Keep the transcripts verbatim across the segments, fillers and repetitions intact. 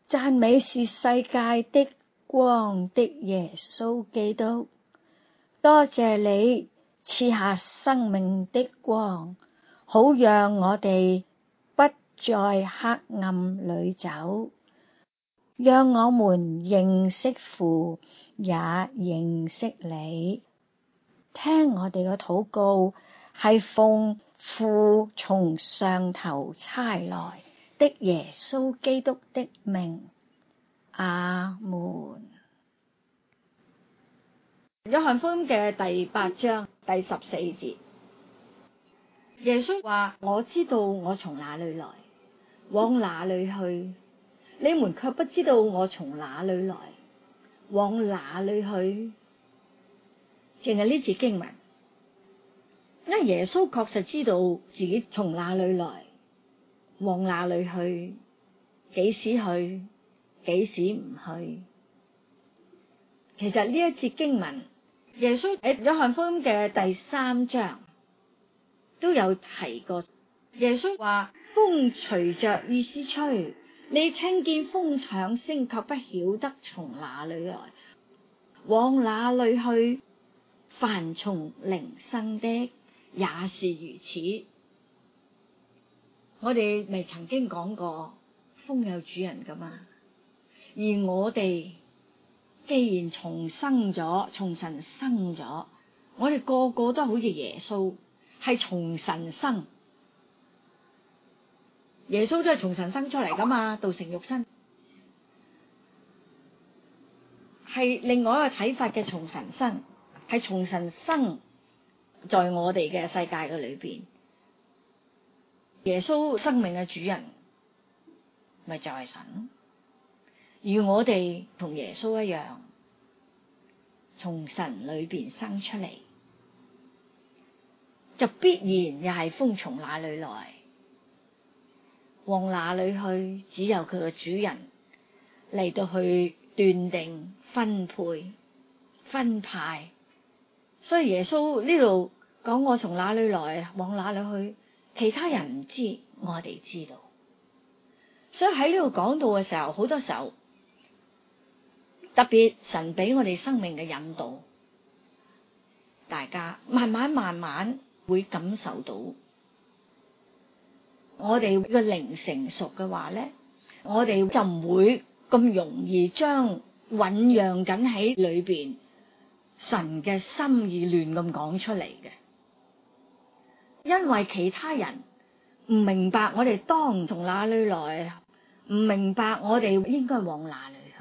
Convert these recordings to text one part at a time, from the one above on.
讚美是世界的光的耶穌基督，多謝你賜下生命的光，好讓我哋不在黑暗裏走，讓我們認識父，也認識你。聽我哋嘅禱告，係奉父從上頭差來的耶穌基督的名，阿門。約翰福音嘅第八章第十四節，耶穌話：我知道我從哪裏來，往哪裏去，你們卻不知道我從哪裏來，往哪裏去。淨係呢節經文，因為耶穌確實知道自己從哪裏來，往哪裏去，幾時去，幾時唔去。其實呢一節經文，耶穌喺約翰福音嘅第三章都有提過。耶穌話：風隨着意思吹，你聽見風響聲，卻不曉得從哪裏來，往哪裏去。凡從靈生的也是如此。我哋未曾經講過風有主人噶嘛？而我哋既然重生咗，從神生咗，我哋個個都好似耶穌，係從神生。耶穌都係從神生出嚟噶嘛？道成肉身，係另外一個睇法嘅從神生。係從神生在我哋嘅世界嘅裏邊，耶穌生命嘅主人咪就係神，而我哋同耶穌一樣，從神裏邊生出嚟，就必然又係風從哪裏來，往哪裏去，只有佢嘅主人嚟到去斷定、分配、分派。所以耶穌呢度講我從哪裏來，往哪裏去，其他人唔知，我哋知道。所以喺呢度講到嘅時候，好多時候特別神俾我哋生命嘅引導，大家慢慢慢慢會感受到，我哋個靈成熟嘅話咧，我哋就唔會咁容易將醞釀緊喺裏邊神嘅心意亂咁講出嚟嘅，因為其他人唔明白我哋當從哪裏來，唔明白我哋應該往哪裏去，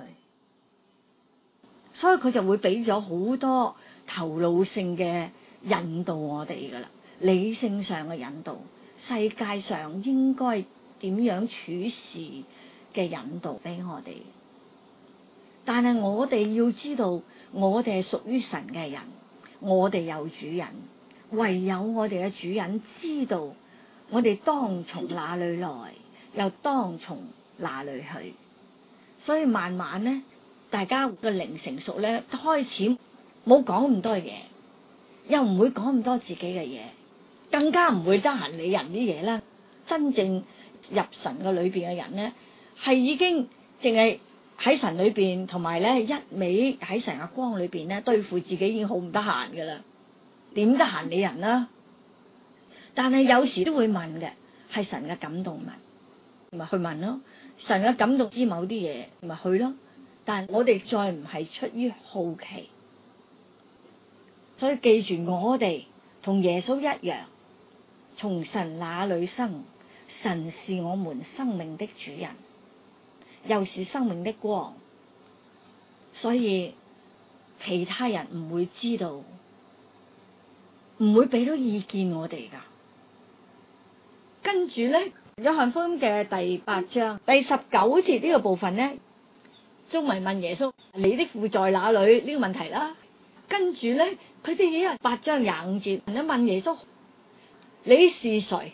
所以佢就會俾咗好多頭腦性嘅引導我哋噶啦，理性上嘅引導，世界上應該點樣處事嘅引導俾我哋。但係我哋要知道，我哋係屬於神嘅人，我哋有主人，唯有我哋嘅主人知道我哋當從哪裏來，又當從哪裏去。所以慢慢咧，大家個靈成熟咧，開始冇講咁多嘢，又唔會講咁多自己嘅嘢，更加唔會得閒理人啲嘢啦。真正入神嘅裏邊嘅人咧，係已經淨係喺神裏邊，同埋咧一味喺神嘅光裏邊咧，對付自己已經好唔得閒噶啦，點得閒理人啦？但係有時都會問嘅，係神嘅感動問，咪去問咯。神嘅感動知某啲嘢，咪去咯。但係我哋再唔係出於好奇，所以記住我哋同耶穌一樣，從神那裏生，神是我們生命的主人，又是生命的光，所以其他人唔會知道，唔會俾到意見我哋噶。跟住咧，約翰福音嘅第八章第十九節呢個部分咧，眾民問耶穌：你的父在哪裏？呢個問題啦。跟住咧，佢哋喺八章廿五節，人問耶穌：你是誰？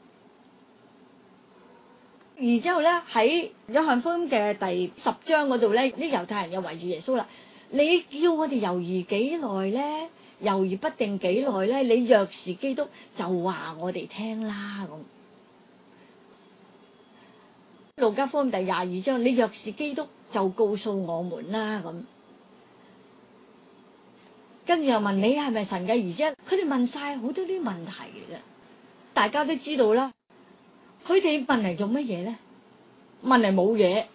然之後咧，喺約翰福音嘅第十章嗰度咧，啲猶太人又圍住耶穌啦。你叫我哋猶豫幾耐咧？猶豫不定幾耐咧？你若是基督，就話我哋聽啦咁。 路加福音第廿二章，你若是基督，就告訴我們啦咁。跟住又問你係咪神嘅兒子？佢哋問晒好多啲問題嘅啫，大家都知道啦。佢哋問嚟做乜嘢咧？問嚟冇嘢。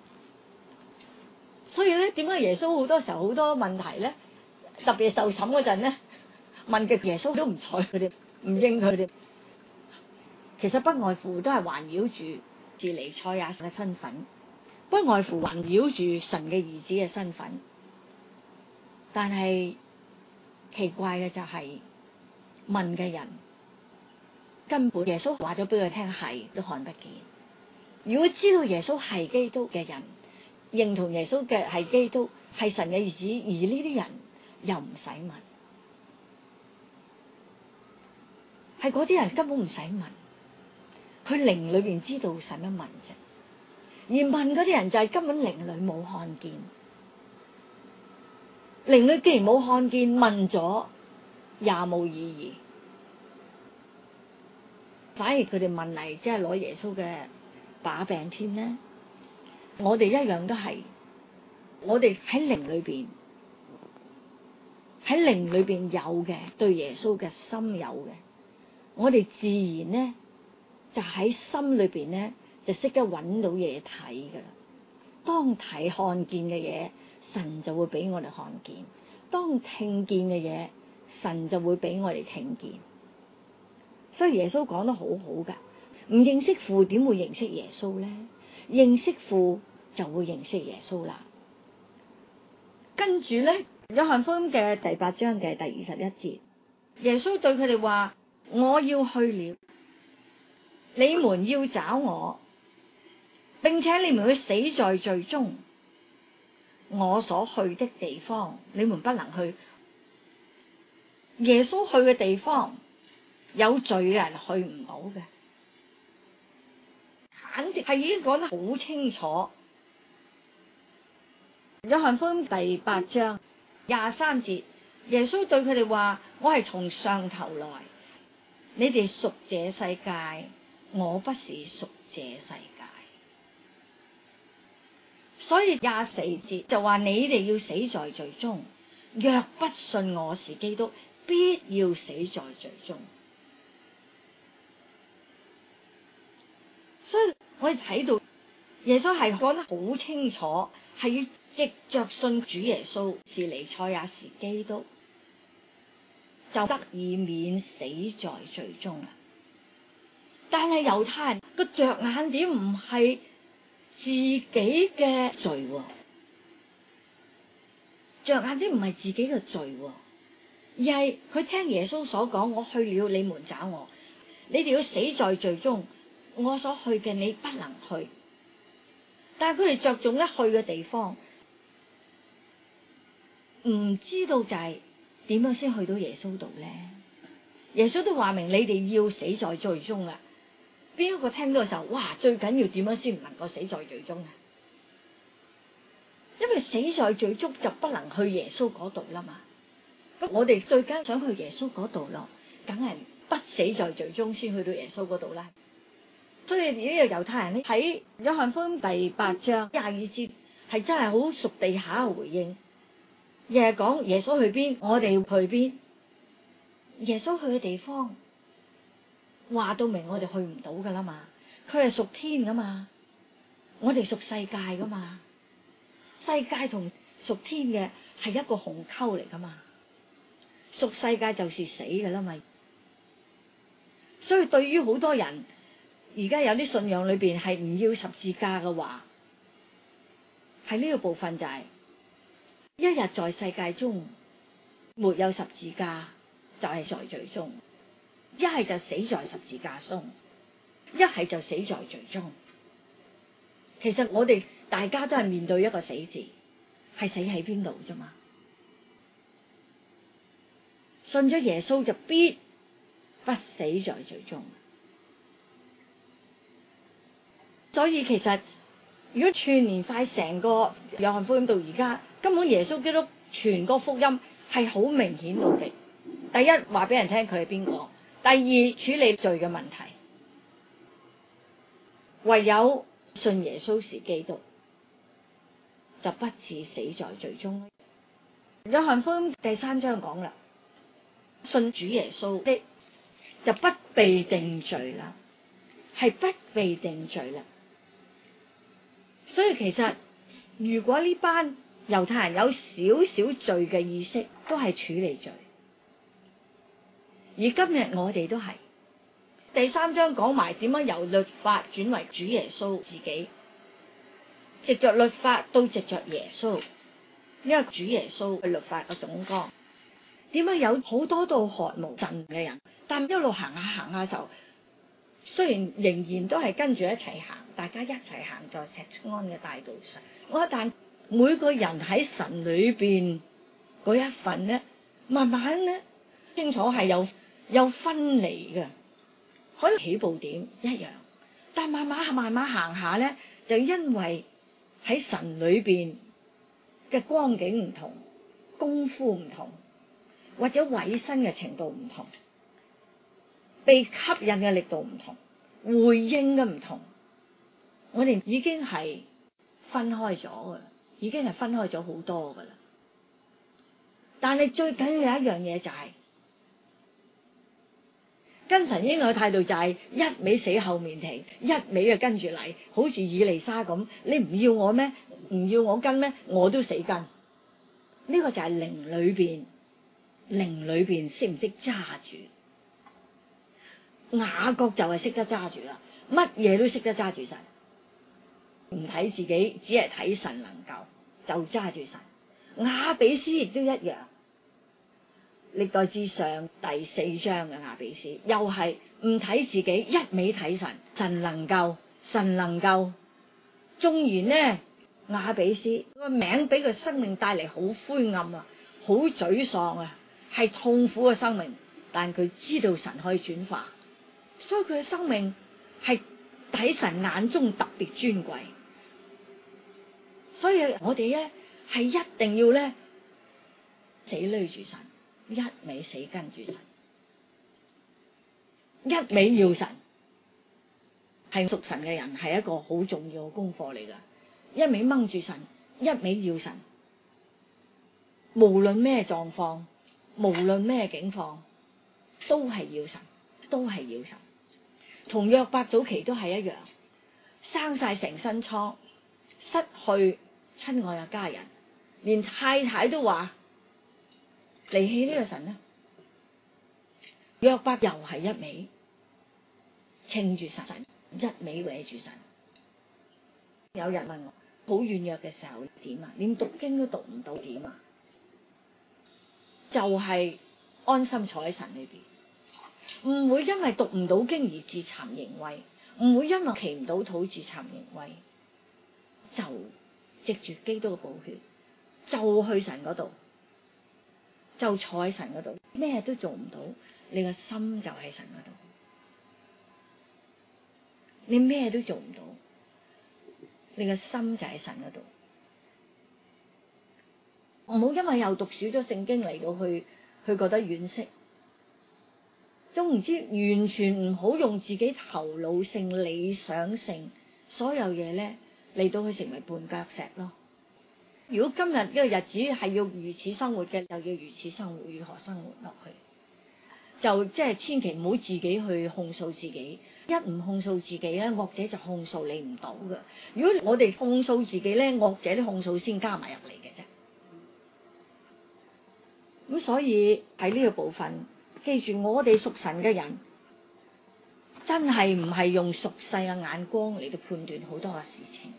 所以咧，點解耶穌好多時候好多問題咧？特別係受審嗰陣咧，問嘅耶穌都唔睬佢哋，唔應佢哋。其實不外乎都係環繞住住彌賽亞嘅身份，不外乎環繞住神嘅兒子嘅身份。但係奇怪嘅就係問嘅人根本耶穌話咗俾佢聽係都看不見。如果知道耶穌係基督嘅人，認同耶穌嘅係基督係神嘅兒子，而呢啲人又唔使問，係嗰啲人根本唔使問，佢靈裏邊知道使乜問啫。而問嗰啲人就係根本靈裏冇看見，靈裏既然冇看見，問咗也冇意義，反而佢哋問嚟即係攞耶穌嘅把柄添呢。我哋一樣都係，我哋喺靈裏邊，喺靈裏邊有嘅對耶穌嘅心有嘅，我哋自然咧就喺心裏邊咧就識得揾到嘢睇噶啦。當睇看見嘅嘢，神就會俾我哋看見；當聽見嘅嘢，神就會俾我哋聽見。所以耶穌講得好好噶，唔認識父點會認識耶穌咧？認識父就會認識耶穌啦。跟住咧，約翰福音嘅第八章嘅第二十一節，耶穌對佢哋話：我要去了，你們要找我，並且你們會死在罪中。我所去的地方，你們不能去。耶穌去嘅地方，有罪嘅人去唔到嘅。簡直係已經講得好清楚。約翰福音第八章廿三節，耶穌對佢哋話：我係從上頭來，你哋屬這世界，我不是屬這世界。所以廿四節就話：你哋要死在罪中，若不信我是基督，必要死在罪中。所以我哋睇到耶穌係講得好清楚，係要藉着信主耶穌是彌賽亞是基督，就得以免死在罪中啦。但係猶太人個着眼點唔係自己嘅罪，着眼點唔係自己嘅罪，而係佢聽耶穌所講：我去了，你們找我，你哋要死在罪中。我所去嘅你不能去。但係佢哋着重一去嘅地方，唔知道就係點樣先去到耶穌度咧？耶穌都話明你哋要死在罪中啦。邊一個聽到嘅時候，哇！最緊要點樣先唔能夠死在罪中啊？因為死在罪中就不能去耶穌嗰度啦嘛。咁我哋最緊想去耶穌嗰度咯，梗係不死在罪中先去到耶穌嗰度啦。所以呢個猶太人咧喺約翰福音第八章廿二節係真係好熟地下嘅回應，亦係講耶穌去邊，我哋要去邊。耶穌去嘅地方話到明，我哋去唔到噶啦嘛。佢係屬天噶嘛，我哋屬世界噶嘛。世界同屬天嘅係一個鴻溝嚟噶嘛，屬世界就是死噶啦嘛。所以對於好多人，而家有啲信仰裏邊係唔要十字架嘅話，係呢個部分就係、是、一日在世界中沒有十字架，就係、是、在罪中。一係就死在十字架中，一係就死在罪中。其實我哋大家都係面對一個死字，係死喺邊度啫嘛？信咗耶穌就必不死在罪中。所以其實如果串連晒成個約翰福音到而家，根本耶穌基督全個福音係好明顯到嘅。第一，話俾人聽佢係邊個；第二，處理罪嘅問題。唯有信耶穌是基督，就不致死在罪中。約翰福音第三章講啦，信主耶穌的就不被定罪啦，係不被定罪啦。所以其實如果呢班猶太人有少少罪嘅意識，都係處理罪。而今日我哋都係第三章講埋點樣由律法轉為主耶穌自己，藉着律法到藉着耶穌，因為主耶穌係律法嘅總綱。點樣有好多都渴慕神嘅人，但一路行下行下就，雖然仍然都係跟住一齊行，大家一齊行在錫安嘅大道上。我但每個人喺神裏邊嗰一份咧，慢慢咧清楚係有有分離嘅，可能起步點一樣，但慢慢慢慢行下咧，就因為喺神裏邊嘅光景唔同，功夫唔同，或者委身嘅程度唔同，被吸引嘅力度唔同，回應嘅唔同，我哋已經係分開咗噶啦，已經係分開咗好多噶啦。但係最緊要有一樣嘢就係、是、跟神應嘅態度就係一味死後面停，一味就跟住嚟，好似以利沙咁，你唔要我咩？唔要我跟咩？我都死跟。呢、這個就係靈裏邊，靈裏邊識唔識揸住？雅各就係識得揸住啦，乜嘢都識得揸住神，唔睇自己，只係睇神能夠就揸住神。雅比斯亦都一樣，歷代志上第四章嘅雅比斯又係唔睇自己，一味睇神，神能夠，神能夠。縱然呢，雅比斯個名俾佢生命帶嚟好灰暗啊，好沮喪啊，係痛苦嘅生命，但佢知道神可以轉化，所以佢嘅生命係喺神眼中特別尊貴。所以我哋咧係一定要咧死累住神，一味死跟住神，一味要神。係屬神嘅人係一個好重要嘅功課嚟噶，一味掹住神，一味要神，無論咩狀況，無論咩境況，都係要神，都係要神。同約伯早期都係一樣，生晒成身瘡，失去親愛嘅家人，連太太都話離棄呢個神呢。約伯又係一味稱住神，一味搲住神。有人問我好軟弱嘅時候點啊？連讀經都讀唔到點啊？就係、是、安心坐喺神裏邊，唔會因為讀唔到經而自慚形穢，唔會因為祈唔到禱自慚形穢，就藉住基督嘅寶血，就去神嗰度，就坐喺神嗰度，咩都做唔到，你個心就喺神嗰度。你咩都做唔到，你個心就喺神嗰度。唔好因為又讀少咗聖經嚟到去，去覺得惋惜。總唔知完全唔好用自己頭腦性、理想性所有嘢咧嚟到去成為絆腳石咯。如果今日呢個日子係要如此生活嘅，就要如此生活，如何生活落去？就即係千祈唔好自己去控訴自己，一唔控訴自己咧，惡者就控訴你唔到㗎。如果我哋控訴自己咧，惡者啲控訴先加埋入嚟嘅啫。咁所以喺呢個部分，記住我哋屬神嘅人，真係唔係用屬世嘅眼光嚟到判斷好多嘅事情。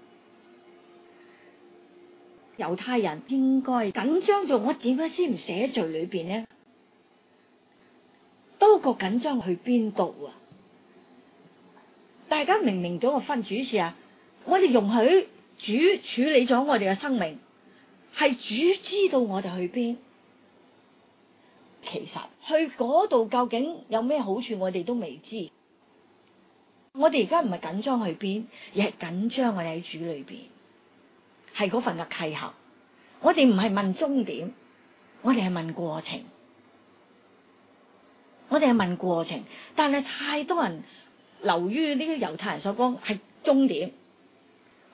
猶太人應該緊張做我點樣先唔寫罪裏邊呢？多過緊張去邊度啊？大家明唔明咗個分主次啊？我哋容許主處理咗我哋嘅生命，係主知道我哋去邊。其實去嗰度究竟有咩好處，我哋都未知。我哋而家唔係緊張去邊，而係緊張我哋喺主裏邊，係嗰份嘅契合。我哋唔係問終點，我哋係問過程。我哋係問過程，但係太多人流於呢個猶太人所講係終點，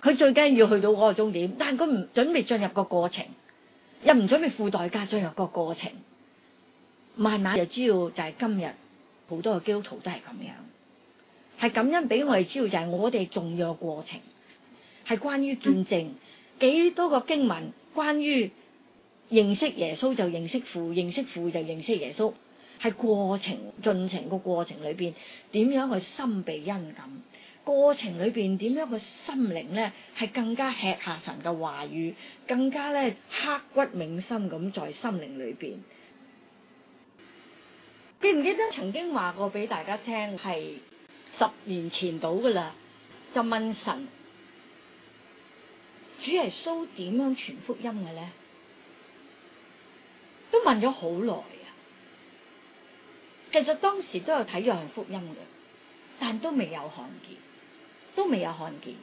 佢最緊要去到嗰個終點，但係佢唔準備進入個過程，又唔準備付代價進入個過程。慢慢就知道，就係今日好多嘅基督徒都係咁樣，係感恩俾我哋知道，就係我哋重要嘅過程，係關於見證幾多個經文，關於認識耶穌就認識父，認識父就認識耶穌，係過程進程個過程裏邊點樣去心被恩感，過程裏邊點樣個心靈咧係更加吃下神嘅話語，更加咧刻骨銘心咁在心靈裏邊。記唔記得曾經話過俾大家聽，係十年前到噶啦，就問神主耶穌點樣傳福音嘅咧？都問咗好耐啊。其實當時都有睇約翰福音嘅，但都未有看見，都未有看見。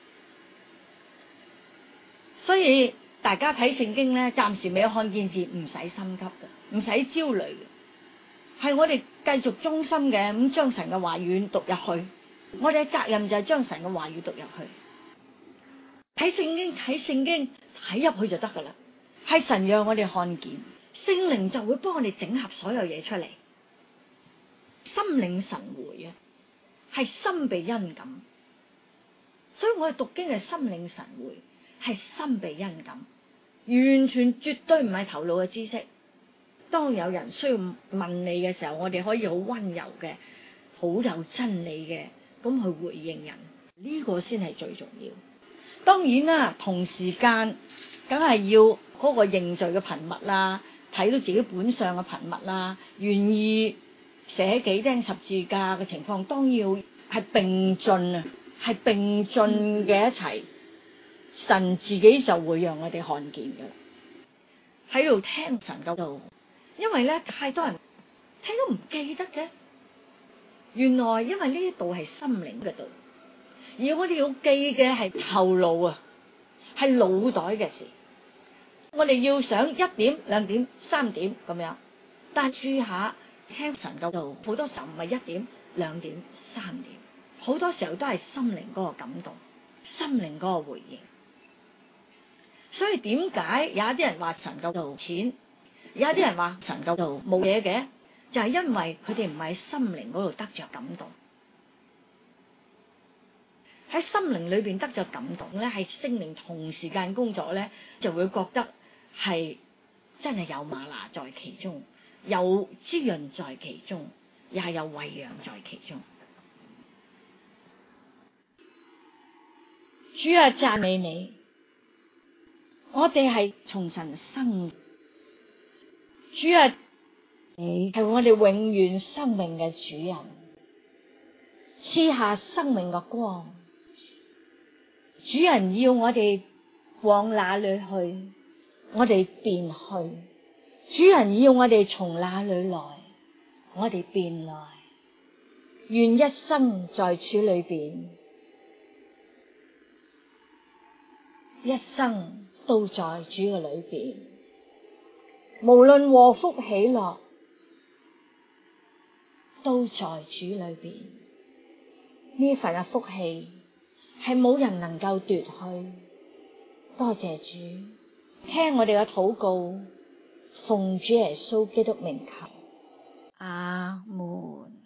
所以大家睇聖經咧，暫時未有看見字，唔使心急嘅，唔使焦慮嘅。係我哋繼續忠心嘅咁將神嘅話語讀入去，我哋嘅責任就係將神嘅話語讀入去。睇聖經睇聖經睇入去就得噶啦，係神讓我哋看見，聖靈就會幫我哋整合所有嘢出嚟，心領神會啊，係心被恩感。所以我哋讀經係心領神會，係心被恩感，完全絕對唔係頭腦嘅知識。當有人需要問你嘅時候，我哋可以好溫柔嘅，好有真理嘅咁去回應人，呢個先係最重要。當然啦，同時間梗係要嗰個認罪嘅頻密啦，睇到自己本相嘅頻密啦，願意捨己釘十字架嘅情況，當然要係並進啊，係並進嘅一齊，神自己就會讓我哋看見噶啦。喺度聽神嗰度。因為咧太多人聽都唔記得嘅，原來因為呢度係心靈嘅度，而我哋要記嘅係頭腦啊，係腦袋嘅事。我哋要想一點、兩點、三點咁樣，但係注下聽神嗰度，好多時候唔係一點、兩點、三點，好多時候都係心靈嗰個感動，心靈嗰個回應。所以點解有一啲人話神嗰度錢？有啲人話神嗰度冇嘢嘅，就係因為佢哋唔喺心靈嗰度得着感動。喺心靈裏邊得着感動咧，係聖靈同時間工作咧，就會覺得係真係有嗎哪在其中，有滋潤在其中，也係有餵養在其中。主啊，讚美你，我哋係從神生。主啊，你係我哋永遠生命嘅主人，賜下生命嘅光。主人要我哋往哪裏去，我哋便去；主人要我哋從哪裏來，我哋便來。願一生在主裏邊，一生都在主嘅裏邊。無論禍福喜樂，都在主裏邊。呢份嘅福氣係冇人能夠奪去。多謝主，聽我哋嘅禱告，奉主耶穌基督名求，阿門。